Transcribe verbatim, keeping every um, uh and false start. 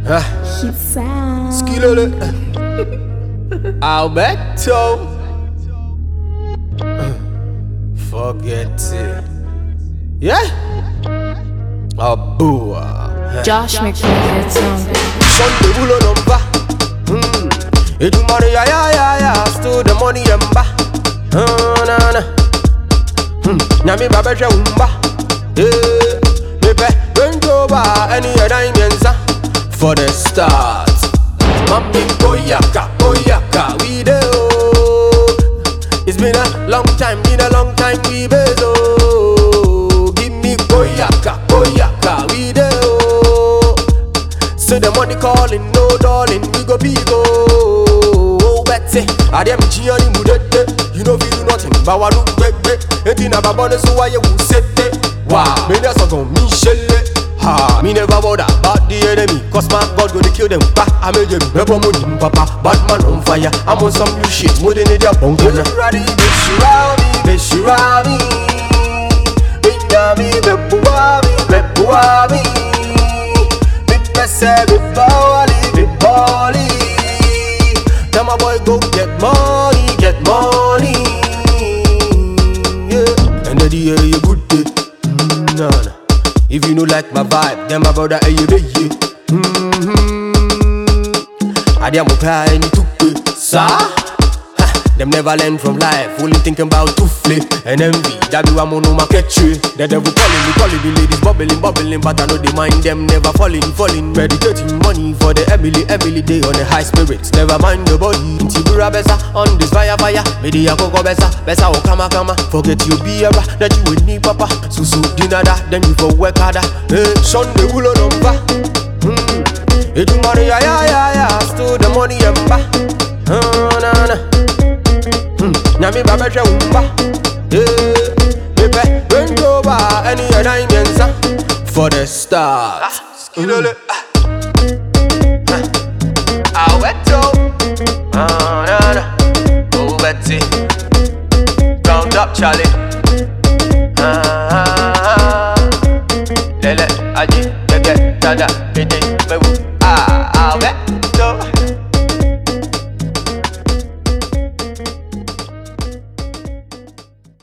Hit sound. Skilole. Alberto. Forget it. Yeah. Abua. Josh McCray song. Sunday bulo number. Hmm. Edu money ya ya ya ya. Still the money yamba. Ah na na. Hmm. Nyami baba je umba. Yeah. Pepe benjoba any other imienza. For the start. Mami koyaka koyaka we do. It's been a long time, been a long time we bezo. Give me koyaka koyaka we do. Say the money calling, no darling, we go bigo. Oh Betsy, I dem chiani mudete. You know we do nothing, but we do big big. Anything about bonus, so why you set it? Wow, me that's not gonna me shelle. Ha, me never bother about the enemy, cause my God gonna kill them. Bah, I made them never money, papa. Bad man on fire, I'm on some new shit, more than they are bunker. Ready, bitch, you round me, bitch, you round me. Binyami, bebuami, bebuami. Big pese, big bally, big bally. Tell my boy go get money, get money. Yeah, and the day you good day, mm, nah, nah. If you no like my vibe, then my brother hey you be yeah. Mm-hmm. I dem pay any to pay, sir. Them never learn from life, only thinking about to flip and envy. That be one no market tree. The devil calling me, calling the ladies bubbling, bubbling, but I know they mind them never falling, falling. Meditating money for the Emily, Emily day on the high spirits. Never mind the body. Tibura besa on this fire, fire. Media coco besa, besa o kama kama. Forget you be a that you will need papa. So so dinner that, then you for work harder. Hey, Sunday will number. Hmm. It money ya ya ya ya. Still the money yamba. Ah na na. Nyami baba je umba. Yeah. Pepe benjoba any other imienza. For the start. Skilole. Alberto. Ah na na. Oh Betsy. Round up Charlie. Ah. Lele aji lele dada bidi mewu. Ah ah